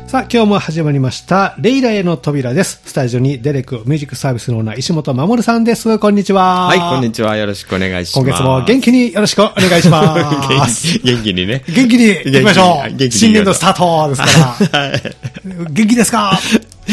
さあ今日も始まりましたレイラへの扉です。スタジオにデレクミュージックサービスのオーナー石本守さんです。こんにちは。 はい、こんにちは。よろしくお願いします。 今月も元気によろしくお願いします。 元気にね。 元気に行きましょう。新年度スタートですから。はい、元気ですか？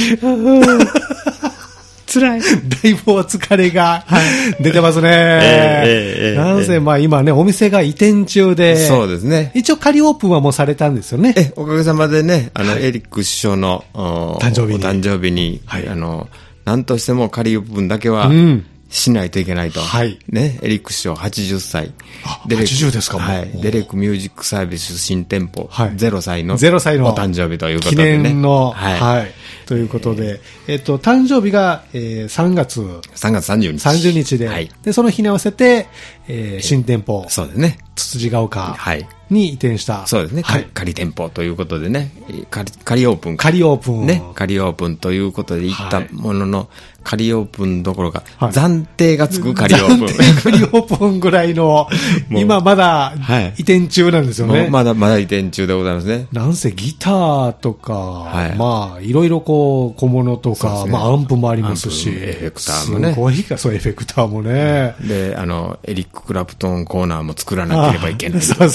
辛い。 だいぶお疲れが出てますね。なんせまあ今ね、お店が移転中で。 そうですね。 一応仮オープンはもうされたんですよね。 おかげさまでね、エリック首相の誕生日に、 はい、なんとしても仮オープンだけはしないといけないと。はい。ね、エリック首相80歳。 80ですか？ はい。デレックミュージックサービス新店舗、0歳のお誕生日ということでね。 記念の、はい。ということで、誕生日が、3月30日で、はい、で、その日に合わせて、新店舗、 そうですね。 つつじが丘に移転した。 そうですね。はい、仮店舗ということでね、仮オープン。 仮オープン。 ね。仮オープンということで行ったものの、仮オープンどころか、暫定がつく仮オープン。 仮オープンぐらいの、今まだ移転中なんですよね。 まだ移転中でございますね。 なんせギターとか、まあ、いろいろこう、小物とか、まあ、アンプもありますし。 エフェクターもね。 すごいか、そう、エフェクターもね。 で、エリック・クラプトンコーナーも作らなければいけない。 そう。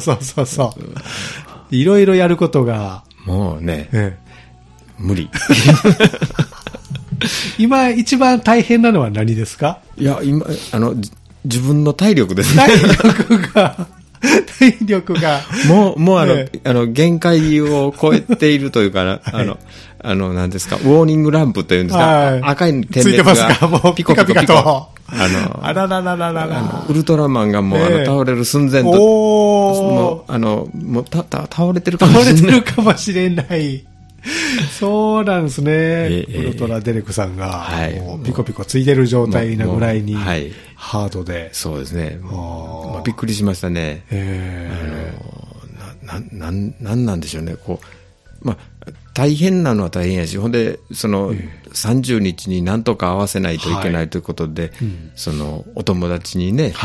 いろいろやることが。 もうね、無理。 今一番大変なのは何ですか？ いや、今、自分の体力ですね。 体力が。 もう限界を超えているというかな、何ですか、ウォーニングランプというんですか、赤い点滅が。 ついてますか？もうピカピカと。あららららら。 ウルトラマンがもう倒れる寸前と。もう倒れてるかもしれない。 倒れてるかもしれない。そうなんですね。ウルトラデレクさんが、ピコピコついてる状態なぐらいに、ハードで。 そうですね。びっくりしましたね。なんなんでしょうね。こう、まあ、大変なのは大変やし、ほんで、30日になんとか合わせないといけないということで、お友達にね、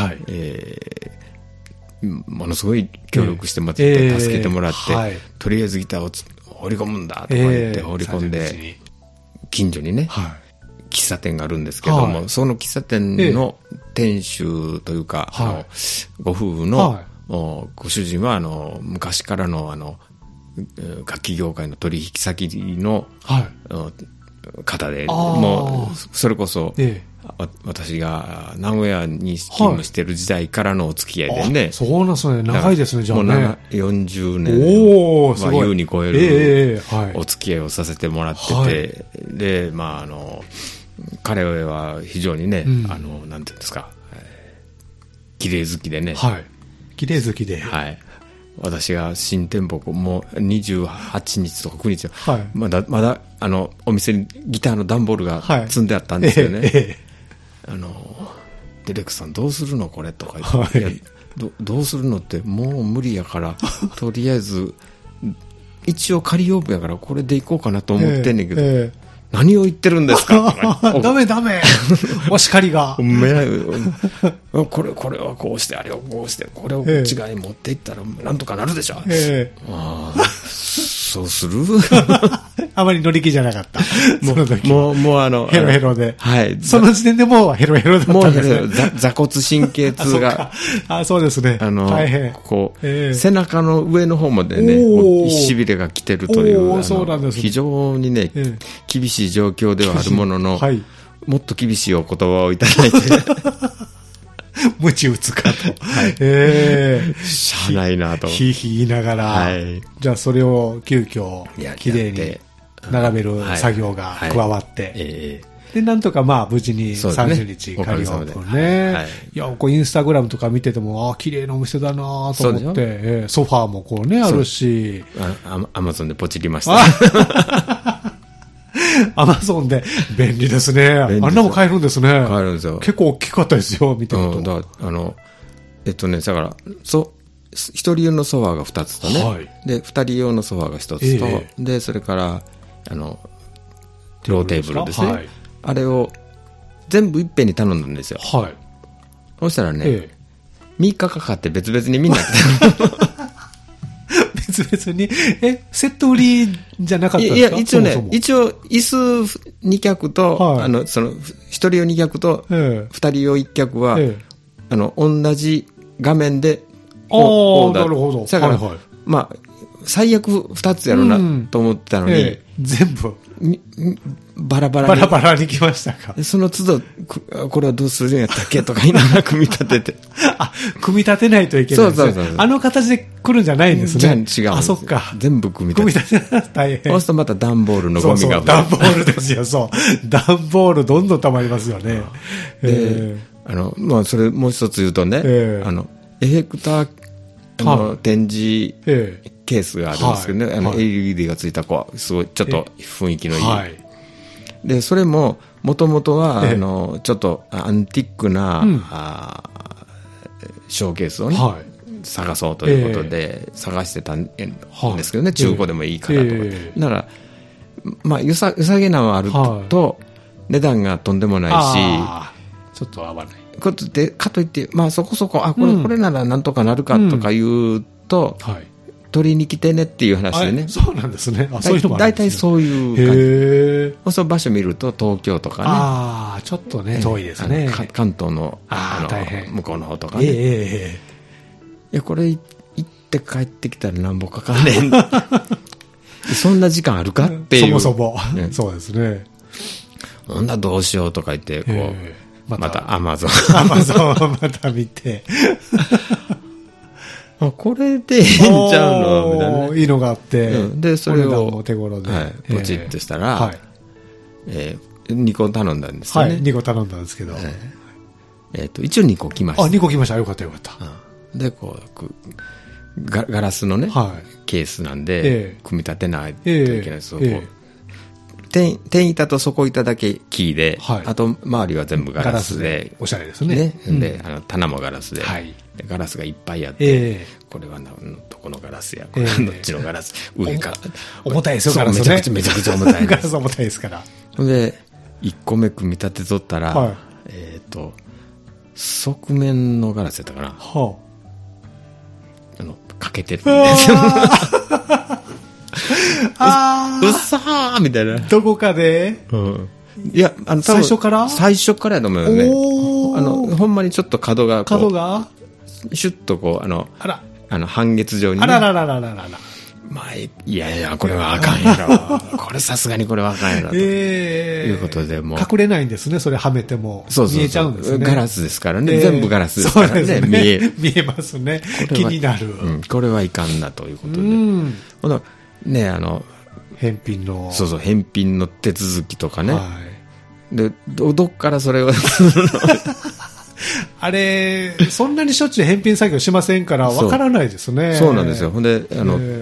ものすごい協力してもらって、助けてもらって、とりあえずギターを放り込むんだとか言って放り込んで、近所にね、喫茶店があるんですけども、その喫茶店の店主というか、ご夫婦のご主人は昔からの楽器業界の取引先の方で、もうそれこそ私が名古屋に勤務している時代からのお付き合いでね。 そうなんですね。長いですね、じゃあね。 もう40年は優に超えるお付き合いをさせてもらってて、で、まあ彼は非常にね、なんていうんですか、綺麗好きでね。 綺麗好きで。 私が新店舗もう28日とか9日、まだお店にギターの段ボールが積んであったんですよね。デレクさんどうするのこれとか言って、いやどうするのってもう無理やからとりあえず一応仮オープンやからこれでいこうかなと思ってんねんけど、何を言ってるんですかダメお叱りがこれはこうしてあれをこうしてこれを違い持っていったらなんとかなるでしょ。そうするあまり乗り気じゃなかった。その時もうヘロヘロで。その時点でもうヘロヘロだったんですね。 座骨神経痛が。 そうですね。大変。 こう、背中の上の方までね、痺れが来てるという、非常にね、厳しい状況ではあるものの、もっと厳しいお言葉をいただいて。 無知打つかと。 しゃあないなと。 ひいひい言いながら、じゃあそれを急遽、きれいに並べる作業が加わって、で、なんとかまあ無事に30日仮オープンね。いや、こうインスタグラムとか見てても、綺麗なお店だなと思って、ソファーもこうね、あるし。 アマゾンでポチりました。 アマゾンで便利ですね。あんなも買えるんですね。 買えるんですよ。 結構大きかったですよ、見てると。 だから一人用のソファーが2つとね、で二人用のソファーが1つと、でそれからローテーブルですね、あれを全部いっぺんに頼んだんですよ。そしたらね、3日かかって別々にみんな別別々に、セット売りじゃなかったんですか？ いや、一応ね、椅子2脚と、はい、その、1人用2脚と、2人用1脚は、同じ画面で、 なるほど。 だから、はいはい、まあ、最悪2つやろうなと思ってたのに、 全部バラバラに来ましたか？ その都度、これはどうするんやったっけとか言いながら組み立てて。 組み立てないといけないんですね。そう。あの形で来るんじゃないんですね。 じゃあ違うんです。 あ、そっか。 全部組み立てたら大変。そうするとまた段ボールのゴミが。 段ボールですよ、そう。段ボールどんどん溜まりますよね。 まあ、それもう一つ言うとね、エフェクター、展示、ケースがあるんですけどね、LED がついたすごいちょっと雰囲気のいい、でそれももともとはちょっとアンティックな、ショーケースをね、探そうということで探してたんですけどね、中古でもいいからとか、ならまあ良さげなのはあると、値段がとんでもないし、 ちょっと合わないかといって、まあそこそここれならなんとかなるかとか言うと、取りに来てねっていう話でね。 そうなんですね。そういうのもあるんですね。大体そういう感じ。その場所見ると東京とかね。ちょっとね、遠いですね。 関東の向こうの方とかね。いや、これ行って帰ってきたらなんぼかかんねん。そんな時間あるかっていう。 そもそも。そうですね。 そんなどうしようとか言って、こう、またアマゾンをまた見て。 これでいいんちゃうのみたいな、 いいのがあって、 でそれを手頃で、 ポチッとしたら、2個頼んだんですよね。 2個頼んだんですけど、 一応2個来ました。 2個来ました。よかったよかった。 でこうガラスのね、ケースなんで、組み立てないといけないです。天板と底板だけ木で、あと周りは全部ガラスで、 おしゃれですね。 で棚もガラスで、ガラスがいっぱいあって、これはどこのガラスや、これはどっちのガラス、上から重たいですよ、ガラスね。 めちゃくちゃ重たい。 ガラス重たいですから。 で1個目組み立てとったら、側面のガラスやったかな、欠けてるんですよ。うっさーみたいな。 どこかで、 いや、 最初からやと思うよね。ほんまにちょっと角がシュッとこう、半月状にね。まあ、いや、これはあかんやろ。これさすがにこれはあかんやろ。ということでもう。 隠れないんですね、それはめても。見えちゃうんですね。 ガラスですからね。全部ガラスですからね。 見えますね。気になる。 これはいかんなということで。ね、 返品の。 そう、返品の手続きとかね。で、どっからそれをあれ、そんなにしょっちゅう返品作業しませんから、わからないですね。 そうなんですよ。ほんで、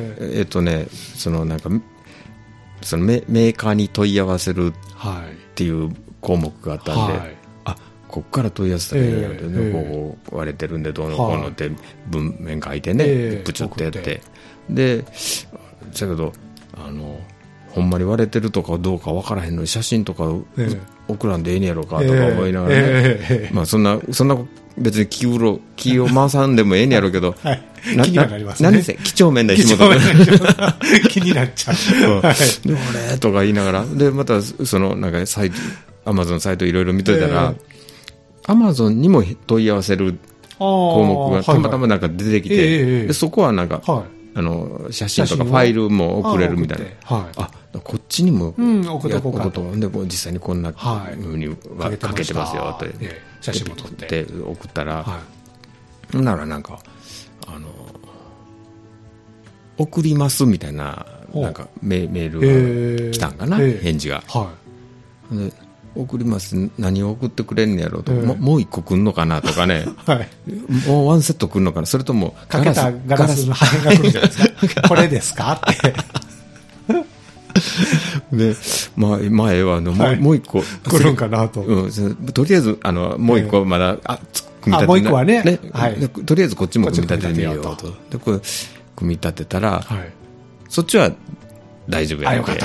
なんか、そのメーカーに問い合わせるっていう項目があったんで、こっから問い合わせたらいいやんってね、こう割れてるんでどうのこうのって文面書いてね、プチュってやって。で、だけど、ほんまに割れてるとかどうか分からへんのに写真とか送らんでええんやろかとか思いながらね、まあそんな別に気を回さんでもええんやろうけど、 気になりますね。 何せ几帳面な紐とか気になっちゃう。 で俺とか言いながら、でまたなんかアマゾンサイトいろいろ見といたら、アマゾンにも問い合わせる項目がたまたまなんか出てきて、でそこはなんか。写真とかファイルも送れるみたいな。こっちにも送っとこうかと。 で実際にこんな風にかけてますよって写真も撮って送ったら、ならなんか送りますみたいななんかメールが来たんかな、返事が。送ります、何を送ってくれんねやろうと、もう一個来んのかなとかね、もうワンセット来んのかな、それともかけたガラスの破片が来るじゃないですか。これですかってで、前はもう一個来るんかなと、 とりあえずもう一個まだ組み立てて、もう一個はね、 とりあえずこっちも組み立ててみようと。でこれ組み立てたら、そっちは大丈夫やね。 よかった。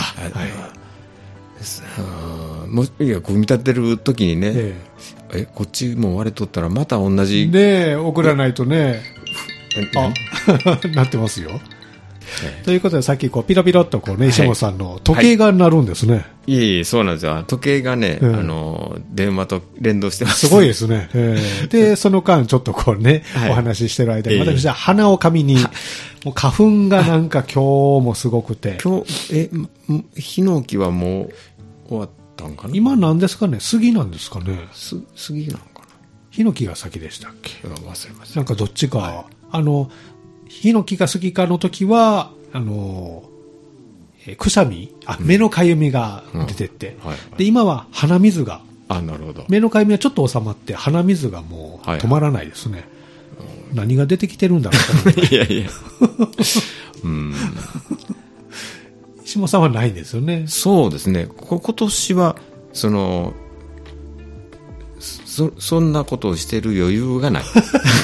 いや組み立てるときにね、こっちも割れとったらまた同じね送らないとね、なってますよ。 ということで、さっきピロピロっと石本さんの時計が鳴るんですね。 いえいえ、そうなんですよ。時計がね、電話と連動してます。 すごいですね。で、その間、ちょっとお話ししてる間に、私は鼻をかみに、もう花粉がなんか今日もすごくて。 ヒノキはもう終わったんかな？ 今なんですかね？杉なんですかね？ 杉なんかな？ ヒノキが先でしたっけ？ 忘れました。 なんかどっちか、ヒノキが杉かの時は、くしゃみ、目のかゆみが出てって、で、今は鼻水が、 なるほど。 目のかゆみはちょっと収まって、鼻水がもう止まらないですね。何が出てきてるんだろうと思って。 いやいや。 石本さんはないんですよね。 そうですね。今年は、そんなことをしてる余裕がない。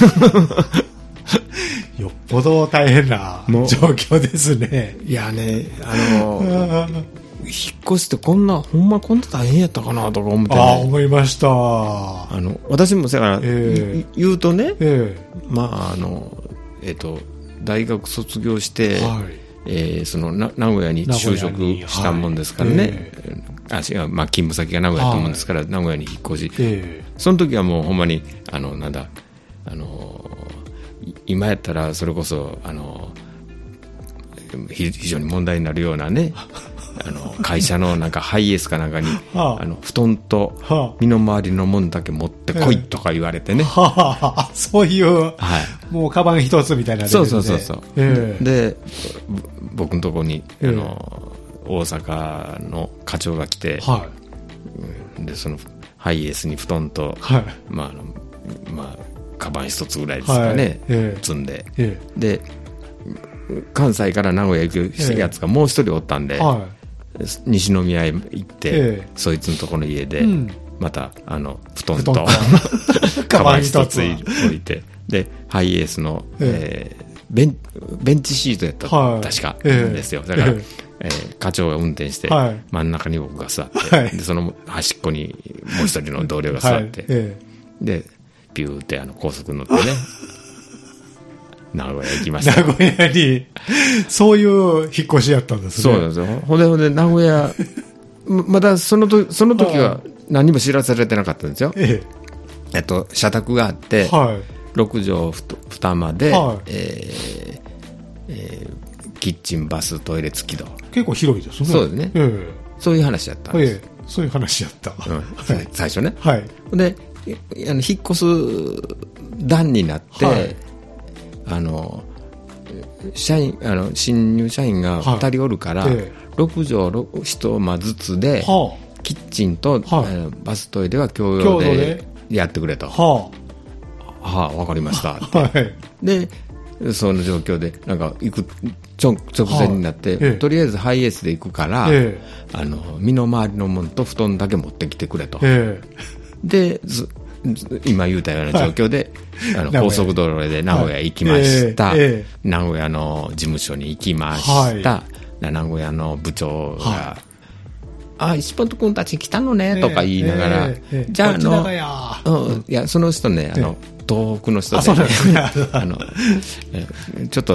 よっぽど大変な状況ですね。 いやね、引っ越してほんまこんな大変やったかなとか思って、ね。 思いました。 私もだから、言うとね、大学卒業して、名古屋に就職したもんですからね。勤務先が名古屋と思うんですから、名古屋に引っ越し。その時はもうほんまに、今やったらそれこそ非常に問題になるようなね会社のなんかハイエースかなんかに布団と身の回りのもんだけ持ってこいとか言われてね、 そういう、もうカバン一つみたいな、 そう、で僕のとこに大阪の課長が来て、でそのハイエースに布団と、カバン一つぐらいですかね、積んで、で関西から名古屋行くやつがもう一人おったんで、西宮へ行って、そいつのとこの家で、また布団とカバン一つ置いて、でハイエースの、ベンチシートやったら確かですよ。だから、課長が運転して、真ん中に僕が座って、でその端っこにもう一人の同僚が座って、でピューって高速乗ってね名古屋行きました。 名古屋にそういう引っ越しやったんですね。 そうなんですよ。ほんで名古屋まだその時は何も知らされてなかったんですよ。社宅があって、6畳2間で、キッチンバストイレ付きと。 結構広いですね。 そうですね、そういう話やったんです、 そういう話やった、 最初ね。で引っ越す段になって、新入社員が2人おるから、6畳1間ずつで、キッチンと、バストイレは共用でやってくれと。わかりましたって、でその状況でなんか行く直前になって、とりあえずハイエースで行くから、身の回りのものと布団だけ持ってきてくれと、で今言うたような状況で、高速道路で名古屋行きました、名古屋の事務所に行きました、名古屋の部長が、石本君たち来たのねとか言いながら、じゃあいやその人ね東北の人で、ちょっと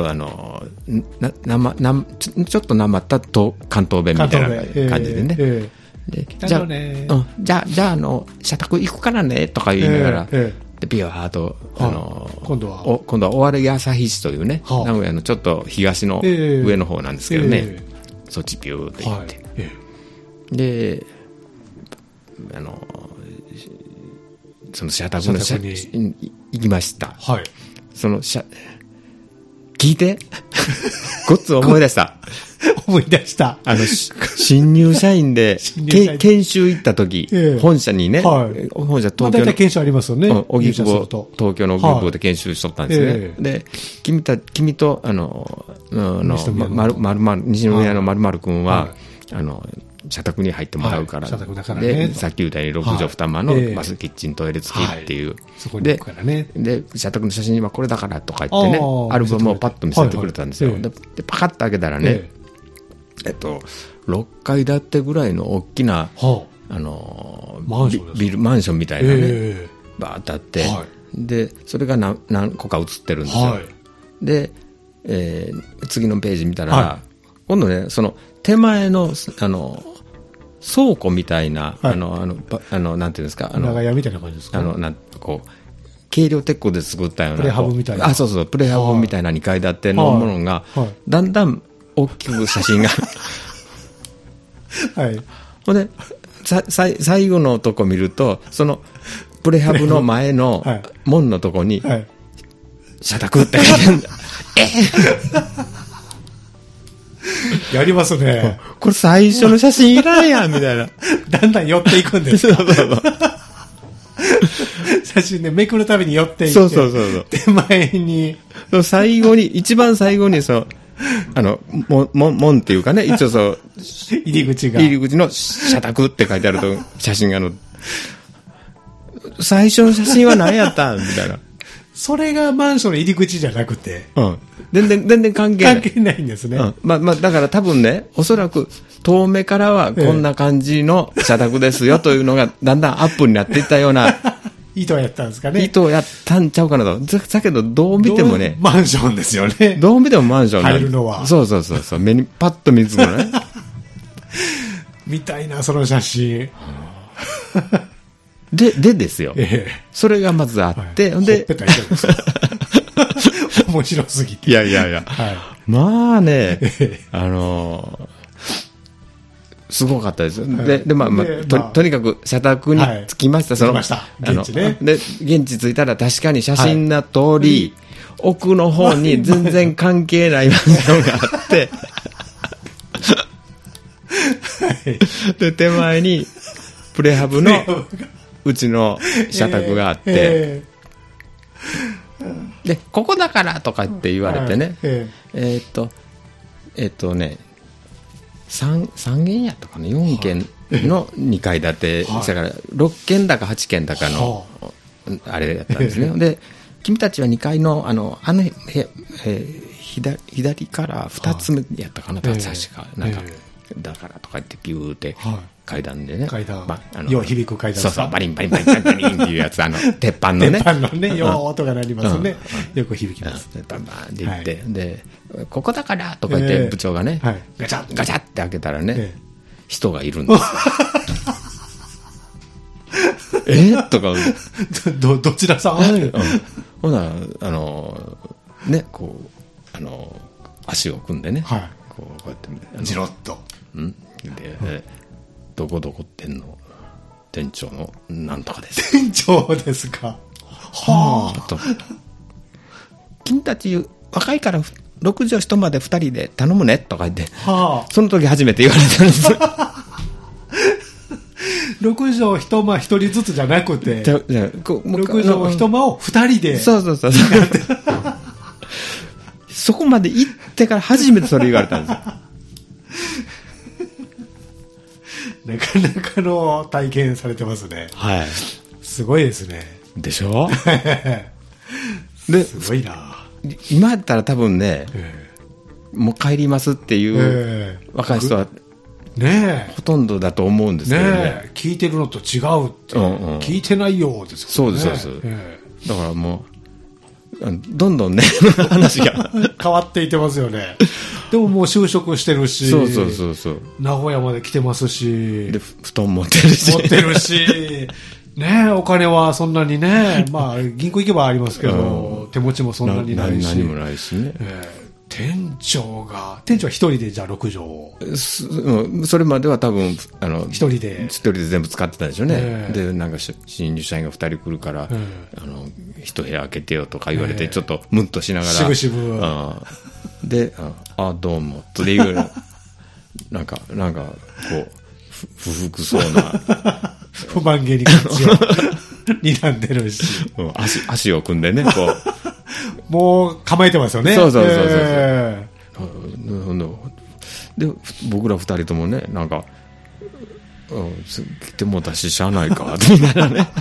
ちょっとなまった関東弁みたいな感じでね、じゃあ社宅行くからねとか言いながら、でビワーと今度は尾張旭市というね、名古屋のちょっと東の上の方なんですけどね、そっちビューって行って、でその社宅の行きました。その聞いてごっつ思い出した思い出した。 新入社員で研修行った時、本社にね、本社東京の、 大体研修ありますよね。 荻窪、東京の荻窪で研修しとったんですね。で、君と、西宮の〇〇君は、社宅に入ってもらうから、で、さっき言ったように6畳2間のバスキッチントイレ付きっていう。で、社宅の写真はこれだからとか言ってね、アルバムをパッと見せてくれたんですよ。で、パカッと開けたらね、6階建てぐらいの大きな、マンションみたいなね、バーッとあって、で、それが何個か写ってるんですよ。で、 次のページ見たら、今度ね、その手前の、倉庫みたいな、なんていうんですか、 長屋みたいな感じですか？ こう、軽量鉄鋼で作ったような。 プレハブみたいな。 そうそう、プレハブみたいな2階建てのものが、だんだん大きく写真が。はい。ほんで、最後のとこ見ると、その、プレハブの前の門のとこに、社宅って書いてるんだ。 やりますね。 これ最初の写真いらんやん、みたいな。 だんだん寄っていくんですよ。写真でめくるたびに寄っていって。そう。手前に。 最後に、一番最後に、門っていうかね、一応入り口の社宅って書いてあると、写真が最初の写真は何やったんみたいな。 それがマンションの入り口じゃなくて。 全然関係ない。 関係ないんですね。 だから多分ね、おそらく遠目からはこんな感じの社宅ですよというのがだんだんアップになっていったような。 意図やったんですかね。 意図やったんちゃうかなと。だけどどう見てもね。 マンションですよね。 どう見てもマンション入るのは。 そう。目にパッと見つくのね。 みたいな、その写真。 でですよ。それがまずあって、で、 面白すぎて。 いや。まあね、すごかったです。で、とにかく社宅に着きました。 現地ね。 で、現地着いたら確かに写真の通り、奥の方に全然関係ないマンションがあって、で、手前にプレハブのうちの社宅があって、で、ここだからとかって言われてね、3軒やったかな、4軒の2階建て、だから6軒だか8軒だかの、あれだったんですね。で、君たちは2階の、左から2つ目やったかな、確か。なんか、だからとか言ってピューって階段でね。 よう響く階段。 そう、バリンバリンっていうやつ、鉄板のね。 鉄板のね、よう音が鳴りますね。よく響きます。 バンバンって言って、で、ここだからとか言って部長がね、ガチャって開けたらね、人がいるんですとか。 どちらさんほな、ね、こう、足を組んでね、こうやってじろっと。 で、どこってんの店長のなんとかです。 店長ですか。 はあ。と。君たち若いから6畳一間で2人で頼むねとか言って、その時初めて言われたんですよ。 6畳一間1人ずつじゃなくて、6畳一間を2人で。 そう。そこまで行ってから初めてそれ言われたんですよ。 なかなかの体験されてますね。 はい。 すごいですね。 でしょすごいな。 今やったら多分ね、もう帰りますっていう若い人は、ほとんどだと思うんですけどね。 聞いてるのと違うって、聞いてないようですよね。そうです。だからもう、どんどんね、話が変わっていってますよね。でももう就職してるし、 そう。 名古屋まで来てますし、 で、布団持ってるし、ね、お金はそんなにね、まあ銀行行けばありますけど、手持ちもそんなにないし、 何もないしね。 店長は一人でじゃあ6畳、 それまでは多分一人で全部使ってたんでしょうね。で、なんか新入社員が2人来るから、一部屋開けてよとか言われて、ちょっとムンとしながら、 しぶで、どうもっていうなんかこう不服そうな不満げにこっちを睨んでるし、 足を組んでね、こうもう構えてますよね。 そう。で、僕ら2人ともね、なんか、来てもたし、しゃあないか、みたいなね。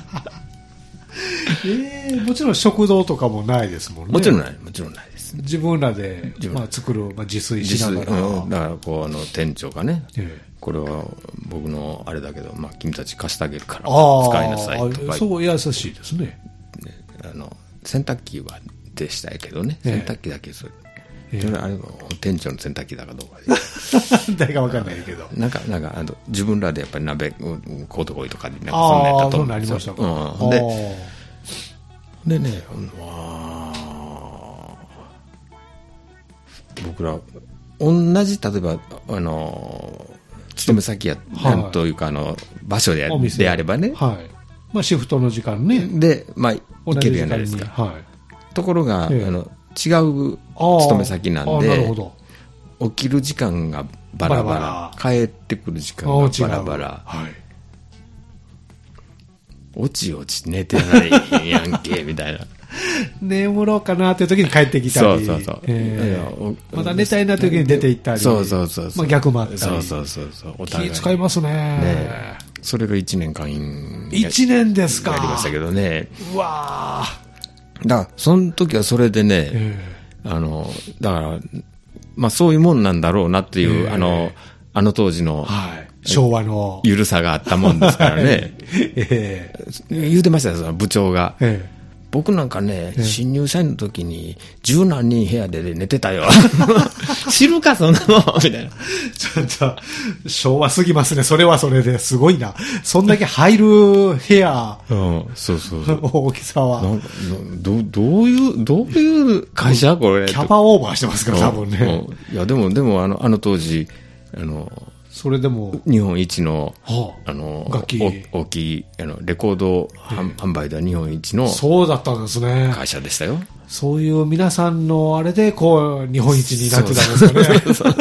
もちろん食堂とかもないですもんね。 もちろんないです。 自分らで、作る、自炊しながら。 だから、こう、店長がね、これは僕のあれだけど、君たち貸してあげるから、使いなさいとか。 そう、優しいですね。 洗濯機はでしたけどね、洗濯機だけそれあれ店長の洗濯機だかどうかで誰か分かんないけどなんか自分らでやっぱり鍋こうとこいとかになんかそんなやったと思うんですよ。 そうなりましたか。 でね僕ら同じ例えば勤め先や、なんというか場所であればね、 はい、まあ、シフトの時間ねで、まあ、行けるじゃないですか、はい、ところが、違う勤め先なんで、 なるほど、 起きる時間がバラバラ、帰ってくる時間がバラバラ、はい、おちおち寝てないやんけみたいな眠ろうかなっていう時に帰ってきたり、まだ寝たいなという時に出て行ったり、まあ、逆もあったり、 お互い気使いますね。 それが1年間 1年ですか。 やりましたけどね。 うわだからその時はそれでね、だからまあそういうもんなんだろうなっていう、あの当時の、 昭和のゆるさがあったもんですからね、言うてましたよ、その部長が。僕なんかね、新入社員の時に十何人部屋で寝てたよ。知るか、そんなもんみたいな。 ちょっと、昭和すぎますね。それはそれですごいな。そんだけ入る部屋、 そう大きさは。 どういう会社これ。 キャパオーバーしてますから、多分ね。 いや、でも、あの当時、 それでも日本一の、 楽器大きいレコード販売では日本一のそうだったんですね。 会社でしたよ。 そういう皆さんのあれでこう日本一になってたんですかね。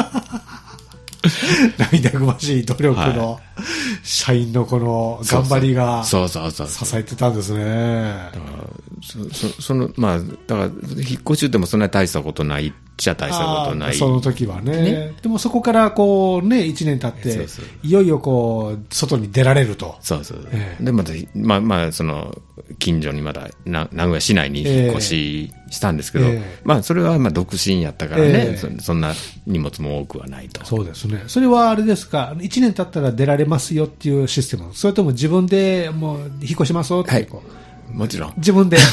涙ぐましい努力の社員のこの頑張りが支えてたんですね。 まあだから引っ越しでもそんなに大したことないっちゃ大したことない。 その時はね。でもそこからこうね1年経っていよいよこう外に出られると。でまあその近所にまだ名古屋市内に引っ越ししたんですけど、まあそれはまあ独身やったからね、そんな荷物も多くはないと。そうですね。それはあれですか、1年経ったら出られますよっていうシステム、それとも自分でもう引っ越しますよって、 はい、もちろん自分で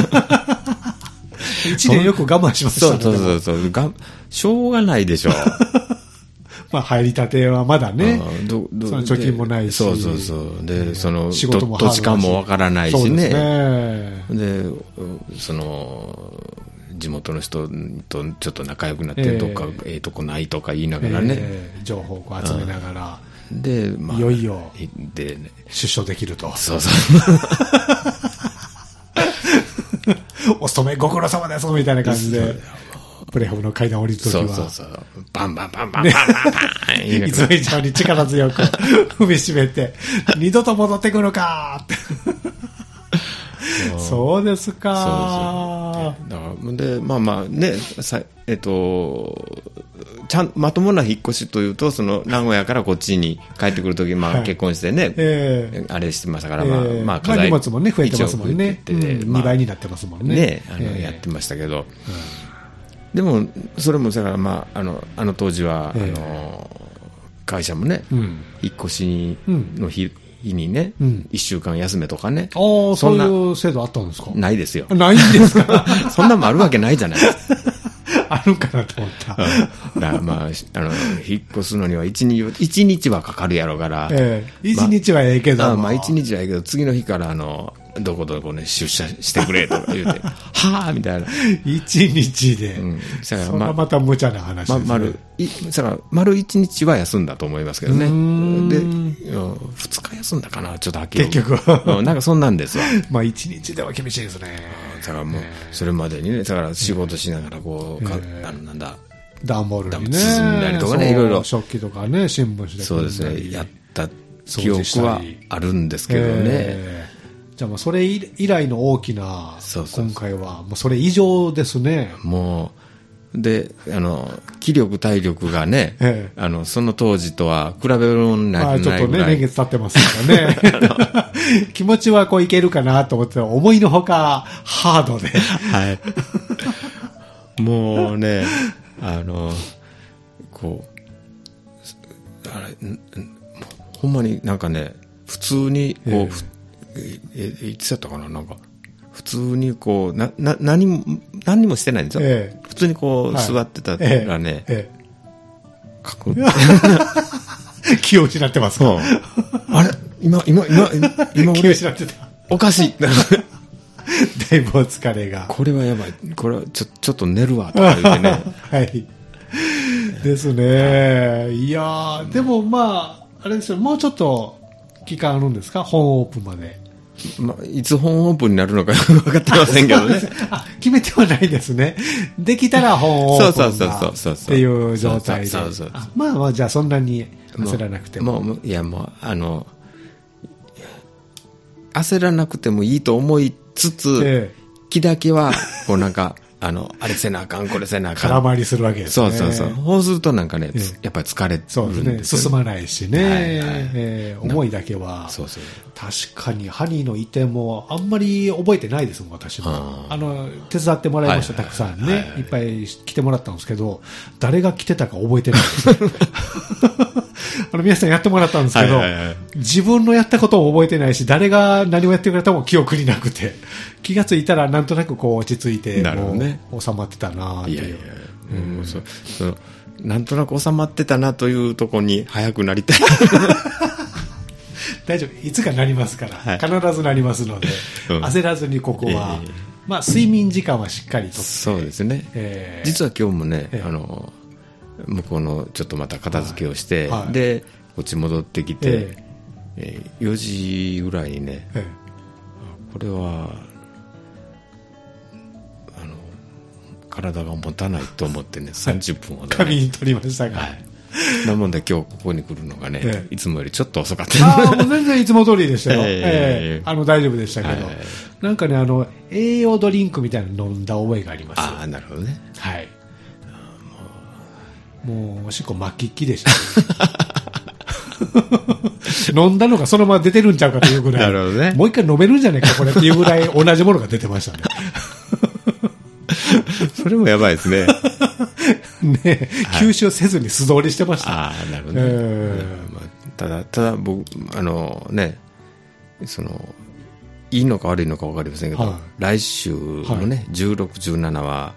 1年よく我慢しましたね。 そうしょうがないでしょう。 まあ入りたてはまだね、その貯金もないし、 そうでその仕事も土地勘もわからないしね。でその地元の人とちょっと仲良くなって、どっかとこないとか言いながらね、 情報を集めながら、 で、まあ、 いよいよで、ね、 出所できると。 そうお勤めご苦労様ですみたいな感じでプレハブの階段降りるときはバンバンバンバンバンバンバンいつも以上に力強く踏みしめて二度と戻ってくるかってそうですか。 でまあねまともな引っ越しというと、その名古屋からこっちに帰ってくるとき、まあ結婚してね、あれしてましたから、まあ荷物もね増えてますもんね。2倍になってますもんね。 やってましたけど、でもそれもだからまああの当時は会社もね、引っ越しの日にね、1週間休めとかね。 そういう制度あったんですか？ ないですよ。 ないんですか？ そんなもあるわけないじゃないですか。 あるかなと思った。 だからまあ引っ越すのには1日はかかるやろから。 1日はええけど。 まあ1日はええけど、次の日からどこどこね出社してくれとか言うて、はぁみたいな。 1日で。それはまた無茶な話ですね。 丸1日は休んだと思いますけどね。で、2日休んだかな、ちょっとはっきり。 結局。 なんかそんなんですわ。 まあ1日では厳しいですね。 だからもう、それまでにね、だから仕事しながらこう、なんだ。 段ボールにね。 包んだりとかね、いろいろ。 食器とかね、新聞紙で。 そうですね。やった記憶はあるんですけどね。 じゃあもうそれ以来の大きな今回はもうそれ以上ですね。 もうで気力体力がね、その当時とは比べ物にならないぐらい、 ちょっとね年月経ってますからね。気持ちはこういけるかなと思って思いのほかハードで、 はい、もうねこうほんまになんかね普通にこう。いつやったかな、なんか普通にこう何もしてないんですよ、普通にこう座ってたらね、カクンって気を失ってますか？ あれ今気を失ってた。 おかしい。 だいぶお疲れが。 これはやばい。これはちょっと寝るわとか言ってね。 はい。ですね。いやー、でもまあ、あれですよ、もうちょっと期間あるんですか？本オープンまで。 まあ、いつ本オープンになるのか分かってませんけどね。 決めてはないですね。できたら本オープンだっていう状態で。まあまあ、じゃあそんなに焦らなくても。 いやもう、焦らなくてもいいと思いつつ、気だけは、こうなんか、あれせなあかん、これせなあかん。 空回りするわけですね。 そう。そうするとなんかね、やっぱり疲れるんですよ。 そうですね。進まないしね。思いだけは。そう。確かに、ハニーの移転もあんまり覚えてないですもん、私も。手伝ってもらいました、たくさんね。いっぱい来てもらったんですけど、誰が来てたか覚えてないです。皆さんやってもらったんですけど、自分のやったことを覚えてないし、誰が何をやってくれたも記憶になくて、気がついたらなんとなくこう落ち着いて、収まってたなっていう。 なんとなく収まってたなというところに早くなりたい。 大丈夫。いつかなりますから。必ずなりますので、焦らずにここは、まあ睡眠時間はしっかりとって。 そうですね。実は今日もね、向こうのちょっとまた片付けをして、でこっち戻ってきて、4時ぐらいにね、これは体が持たないと思ってね、30分ほど、ね、 仮に取りましたが、 なもんで今日ここに来るのがね、いつもよりちょっと遅かった。 もう全然いつも通りでしたよ。大丈夫でしたけど、なんかね、栄養ドリンクみたいなの飲んだ覚えがあります。 ああ、なるほどね。 はい。もうおしっこ巻きっきでした、ね。飲んだのがそのまま出てるんちゃうかというぐらい。 なるほどね。 もう一回飲めるんじゃないかこれっていうぐらい同じものが出てましたね。 それもやばいですね。 ね、吸収せずに素通りしてました。 ああ、なるほどね。ただ僕ね、いいのか悪いのか分かりませんけど、来週のね、16、17は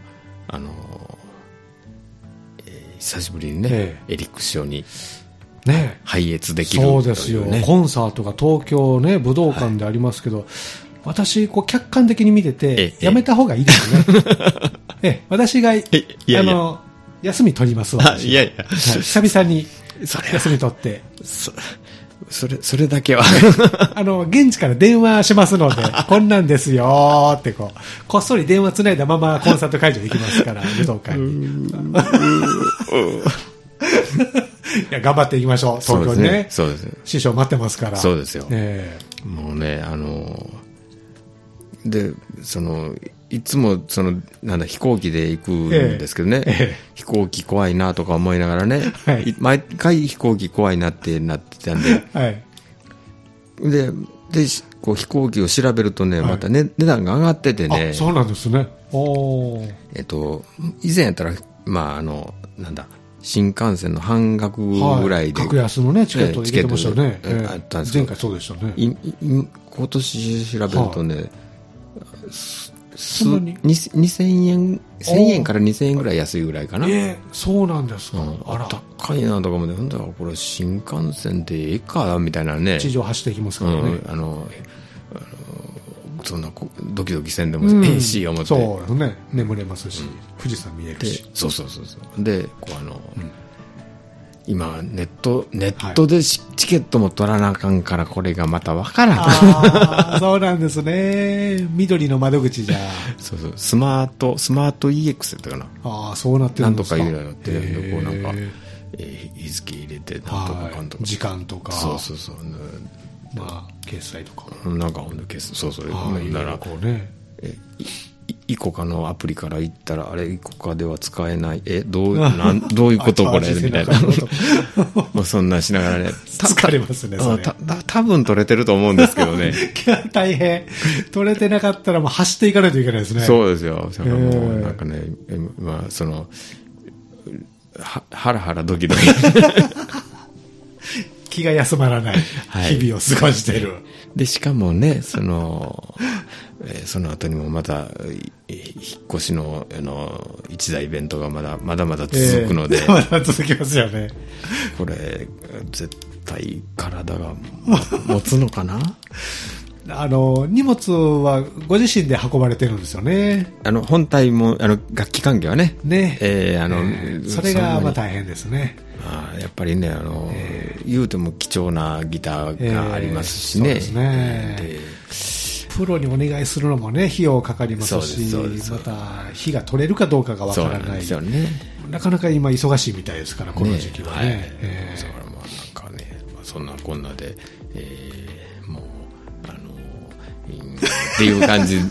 久しぶりにね、エリック師匠に拝謁できる、 そうですよ。コンサートが東京ね、武道館でありますけど、私こう客観的に見ててやめた方がいいですね。私が休み取りますわ。 いやいや、 久々に休み取って。 それだけは現地から電話しますので、こんなんですよってこっそり電話つないだままコンサート会場行きますから、武道館に。いや、頑張っていきましょう、東京にね。 そうです。 師匠待ってますから。 そうですよ。もうね、で、いつも飛行機で行くんですけどね、飛行機怖いなとか思いながらね、毎回飛行機怖いなってなってたんで、でこう飛行機を調べるとね、また値段が上がっててね。 そうなんですね。 以前やったら、まあなんだ、新幹線の半額ぐらいで、 格安のね、チケット入れてましたよね。 あったんですけど、 前回そうでしたね。 今年調べるとね、2000円、1000円から2000円ぐらい安いぐらいかな。 そうなんですか。 高いなとかもね、なんだこれ新幹線でええかみたいなね。 地上走っていきますからね。 そんなドキドキせんでもええし思って。 そうですね。眠れますし、富士山見えるし。 そう。で、こう今ネットでチケットも取らなあかんから、これがまたわからん。 そうなんですね。緑の窓口じゃ。 そうスマート EX ってかな。 そうなってるんですか。 なんとか言うのって、こうなんか日付入れてなんとかかんとか、 時間とか。 そう。 まあ決済とか。 なんかほんと決済、そうならこうね。イコカのアプリから行ったら、あれイコカでは使えない、どういうことこれみたいな。もうそんなしながらね。 疲れますね、それ。 多分取れてると思うんですけどね。 大変。取れてなかったらもう走っていかないといけないですね。 そうですよ。だからもうなんかね、まあハラハラドキドキ。 気が休まらない日々を過ごしている。 で、しかもね、その後にもまた、引っ越しの、一大イベントがまだまだ続くので。 まだ続きますよね。 これ、絶対体が持つのかな荷物はご自身で運ばれてるんですよね。 本体も、楽器関係はね。 ね。それがまあ大変ですね。 やっぱりね、言うても貴重なギターがありますしね。 そうですね。プロにお願いするのもね、費用かかりますし、また、火が取れるかどうかがわからない。そうですよね。なかなか今忙しいみたいですから、この時期はね。 だからまあなんかね、そんなこんなで、もう、っていう感じ。な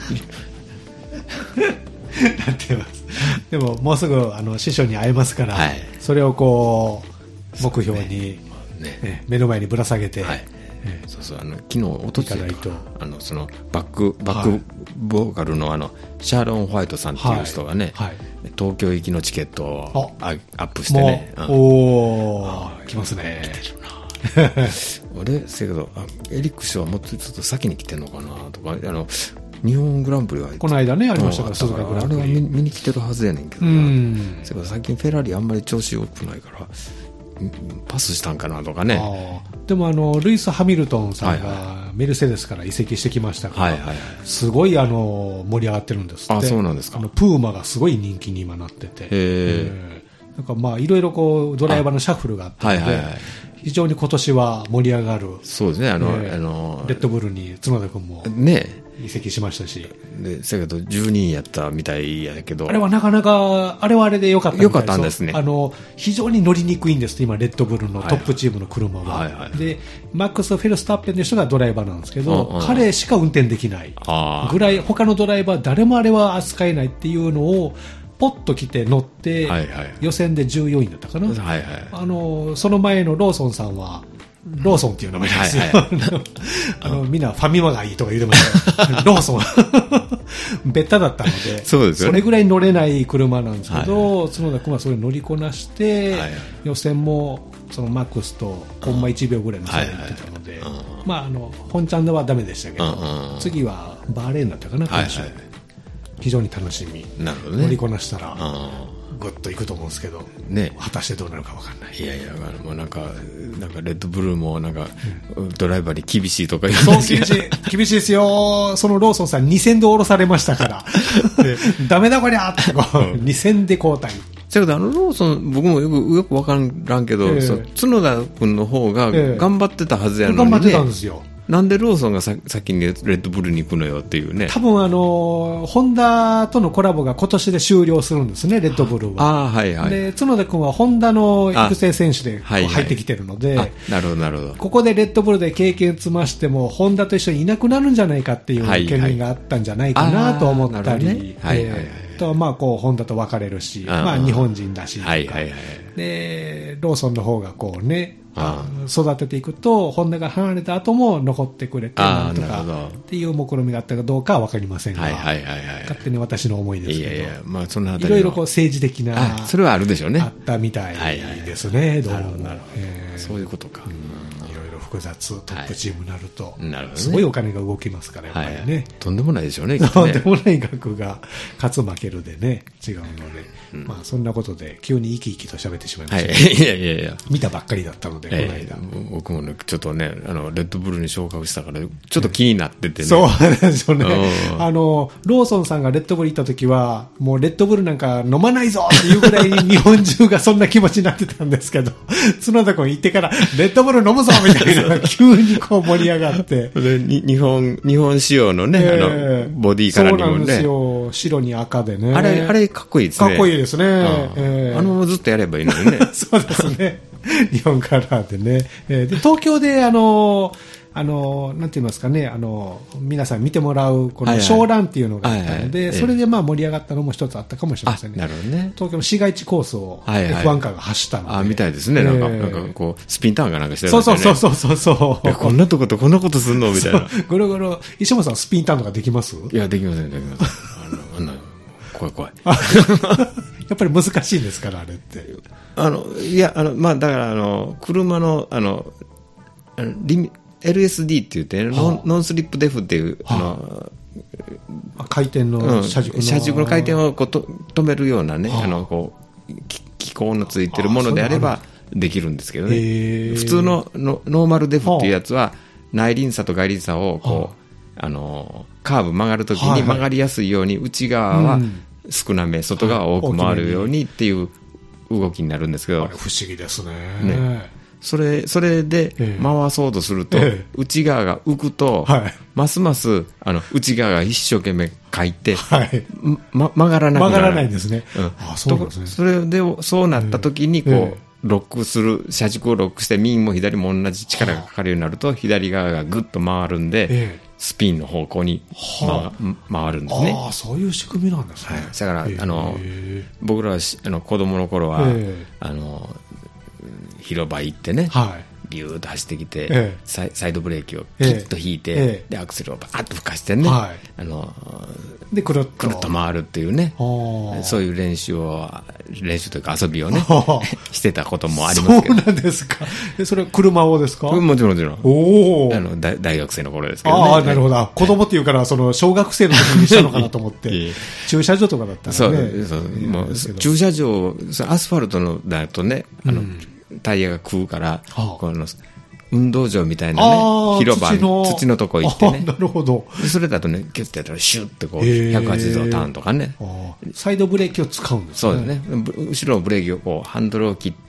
ってます。でも、もうすぐ、師匠に会えますから、それをこう、目標に、目の前にぶら下げて、 そうそう、昨日、おとといそのバックボーカルのシャーロン・ホワイトさんっていう人がね、東京行きのチケットをアップしてね。 来ますね。 来てるな。俺、せやけど、エリック氏はもっとちょっと先に来てんのかなとか、日本グランプリはこの間ね、ありましたから、鈴鹿グランプリ。 あれは見に来てるはずやねんけどな。せやけど、最近フェラーリあんまり調子良くないから、パスしたんかなとかね。 でもルイス・ハミルトンさんがメルセデスから移籍してきましたから、すごい盛り上がってるんですって。 そうなんですか。 プーマがすごい人気に今なってて、なんかまあいろいろこうドライバーのシャッフルがあったので、非常に今年は盛り上がる。 そうですね。レッドブルに角田君も移籍しましたし。 で、せやけど10人やったみたいやけど。 あれはなかなか、あれはあれで良かったみたいです。 良かったんですね。 非常に乗りにくいんです、今、レッドブルのトップチームの車は。で、マックス・フェルスタッペンという人がドライバーなんですけど、彼しか運転できないぐらい、他のドライバー誰もあれは扱えないっていうのを、ポッと来て乗って、予選で14位だったかな。その前のローソンさんは、ローソンっていう名前ですよ。みんなファミマがいいとか言うてましたけど、ローソン。ベタだったので、それぐらい乗れない車なんですけど、角田君はそれ乗りこなして、予選もそのマックスとコンマ1秒ぐらいの差で行ってたので、まあ本ちゃんではダメでしたけど、次はバーレーンだったかな、今週。非常に楽しみ。乗りこなしたら、ぐっといくと思うんですけど、果たしてどうなるか分かんない。 いやいや、もうなんかレッドブルーもなんか、ドライバーに厳しいとか言うそう、厳しいですよ。そのローソンさん2000で降ろされましたから。ダメだこりゃって2000で交代。 だけどローソン、僕もよく分からんけど、角田君の方が頑張ってたはずやのにね。 頑張ってたんですよ。 なんでローソンが先にレッドブルに行くのよっていうね。 多分ホンダとのコラボが今年で終了するんですね、レッドブルは。で、角田君はホンダの育成選手で入ってきてるので、 なるほど、なるほど。 ここでレッドブルで経験積ましても、ホンダと一緒にいなくなるんじゃないかっていう懸念があったんじゃないかなと思ったり、まあこう、ホンダと別れるし、まあ日本人だし、で、ローソンの方がこうね、育てていくと、ホンダが離れた後も残ってくれて、なんとかっていう目論みがあったかどうかは分かりませんが、勝手に私の思いですけど、いろいろこう政治的な、 それはあるでしょうね。 あったみたいですね、どうも。 そういうことか。 複雑トップチームになると、すごいお金が動きますから、やっぱりね。 とんでもないでしょうね。 とんでもない額が勝つ負けるでね、違うので、まあそんなことで急に生き生きと喋ってしまいました。いや。見たばっかりだったので、この間。 僕もね、ちょっとね、レッドブルに昇格したから、ちょっと気になっててね。 そうなんですよね。ローソンさんがレッドブル行った時は、もうレッドブルなんか飲まないぞっていうぐらいに日本中がそんな気持ちになってたんですけど、角田君行ってから、レッドブル飲むぞみたいな。急にこう盛り上がって。 で日本仕様のね、ボディカラーにもね。そうなんですよ。白に赤でね。 あれかっこいいですね。 かっこいいですね。 ずっとやればいいのにね。 そうですね。日本カラーでね。で、東京でなんて言いますかね、皆さん見てもらう、この、ショーランっていうのがあったので、それでまあ盛り上がったのも一つあったかもしれませんね。 なるほどね。 東京の市街地コースを F1 カーが走ったので。 みたいですね。なんかこう、スピンターンかなんかしてるんですね。そう。 こんなとことこんなことすんのみたいな。 ぐるぐる、石本さんスピンターンとかできます？ いや、できません。怖い。 やっぱり難しいんですから、あれって。 いや、まあ、だから、車の、 LSD って言って、ノンスリップデフっていう、 回転の車軸の回転をこう止めるようなね、こう機構のついてるものであればできるんですけどね。普通のノーマルデフっていうやつは、内輪差と外輪差をこう、カーブ曲がるときに曲がりやすいように、内側は少なめ、外側は多く回るようにっていう動きになるんですけど。 不思議ですね。 それで回そうとすると、内側が浮くと、ますます内側が一生懸命書いて、曲がらなくなる。 曲がらないんですね。そうなんですね。 それでそうなった時にこう、ロックする、車軸をロックして右も左も同じ力がかかるようになると、左側がぐっと回るんで、スピンの方向に回るんですね。 そういう仕組みなんですね。 だから僕らは子供の頃は広場行ってね、ビューッと走ってきて、サイドブレーキをキッと引いて、でアクセルをバーッと吹かしてね、 でくるっと回るっていうね、そういう練習というか遊びをねしてたこともありますけど。 そうなんですか。それは車をですか？ もちろん。大学生の頃ですけどね。 なるほど。子供っていうから小学生の時にしたのかなと思って駐車場とかだったらね。 そう駐車場、アスファルトのだとね、タイヤが食うから、この運動場みたいなね、広場に土のとこ行ってね。 なるほど。 それだとね、キュッてやったらシュッてこう、180度ターンとかね。 サイドブレーキを使うんですね。 そうですね。後ろのブレーキをこう、ハンドルを切って、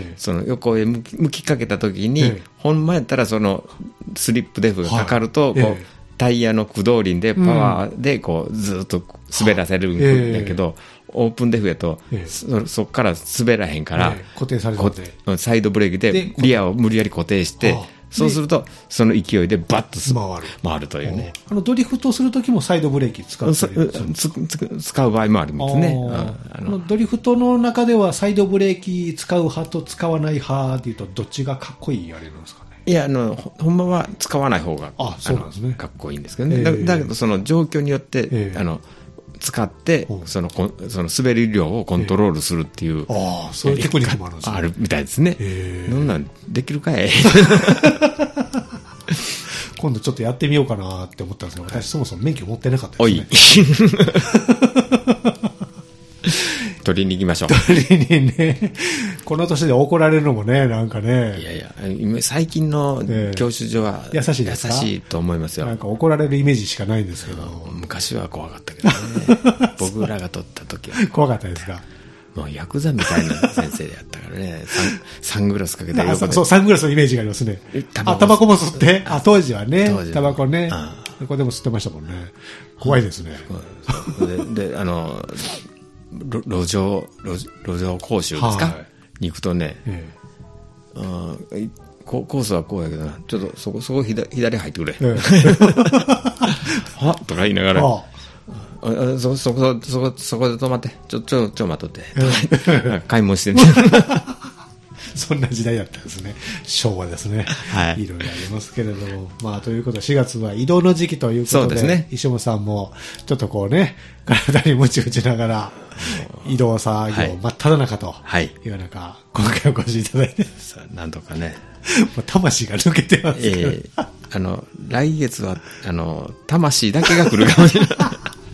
その横へ向きかけた時に、ほんまやったらその、スリップデフがかかると、こう、タイヤの駆動輪でパワーでこう、ずっと滑らせるんだけど、オープンデフやと、そこから滑らへんから、 固定されてサイドブレーキでリアを無理やり固定して、そうすると、その勢いでバッと回るというね。 ドリフトするときもサイドブレーキ使ったり使う場合もあるんですね。 ドリフトの中ではサイドブレーキ使う派と使わない派っていうと、どっちがかっこいいあれなんですかね。 いや、ほんまは使わない方がかっこいいんですけどね。だけど、その状況によって、使ってその滑り量をコントロールするっていうそういうテクニックもあるんですね。 あるみたいですね。そんなんできるかい今度ちょっとやってみようかなって思ったんですけど、私そもそも免許持ってなかったですね。 取りに行きましょう。 取りにね、この年で怒られるのもね、なんかね。 いやいや、今最近の教習所は優しいですか？ 優しいと思いますよ。 なんか怒られるイメージしかないんですけど。 昔は怖かったけどね。僕らが取った時は。 怖かったですか？ もうヤクザみたいな先生でやったからね。サングラスかけてそう、サングラスのイメージがありますね。タバコも吸って、当時はね、タバコね。ここでも吸ってましたもんね。怖いですね。 で、路上講習ですか、に行くとね、コースはこうやけどな、ちょっとそこ左入ってくれ。はとか言いながら、そこで止まって、ちょ待っとって、買い物してね。 そんな時代だったんですね。昭和ですね。いろいろありますけれども。まあ、ということで、4月は移動の時期ということで、 そうですね、 石本さんも、ちょっとこうね、体にムチ打ちながら、移動作業真っ只中という中、今回お越しいただいて。 なんとかね。 もう魂が抜けてますけど。来月は、魂だけが来るかもしれない。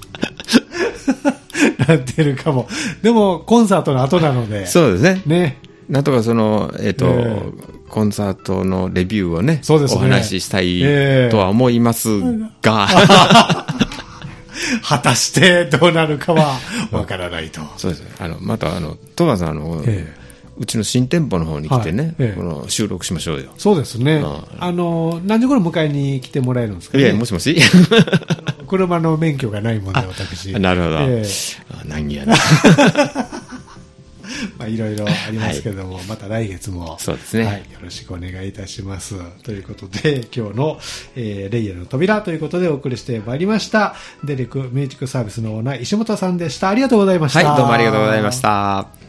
なってるかも。でも、コンサートの後なので。 そうですね。 ね。 なんとかコンサートのレビューをね、お話ししたいとは思いますが、 果たしてどうなるかはわからないと。 そうです。またトマさんうちの新店舗の方に来てね、この収録しましょうよ。 そうですね。何時頃迎えに来てもらえるんですかね。 いや、もしもし。 車の免許がないもんで、私。 なるほど。何やな。 まあいろいろありますけれども、また来月も、 そうですね。 よろしくお願いいたします。ということで、今日の、レイヤーの扉ということでお送りしてまいりました。デレクミュージックサービスのオーナー石本さんでした。ありがとうございました。 はい、どうもありがとうございました。